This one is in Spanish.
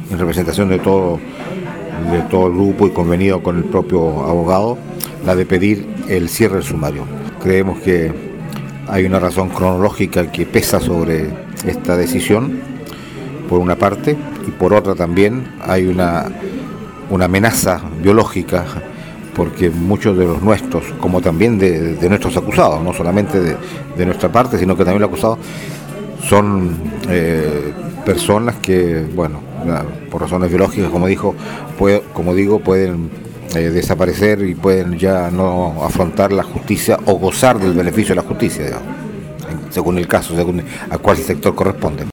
en representación de todo el grupo y convenido con el propio abogado, la de pedir el cierre del sumario. Creemos que hay una razón cronológica que pesa sobre esta decisión, por una parte, y por otra también hay una amenaza biológica, porque muchos de los nuestros, como también de nuestros acusados, no solamente de nuestra parte, sino que también los acusados, son personas que, bueno, por razones biológicas, como digo, pueden desaparecer y pueden ya no afrontar la justicia o gozar del beneficio de la justicia, digamos, según el caso, según a cuál sector corresponde.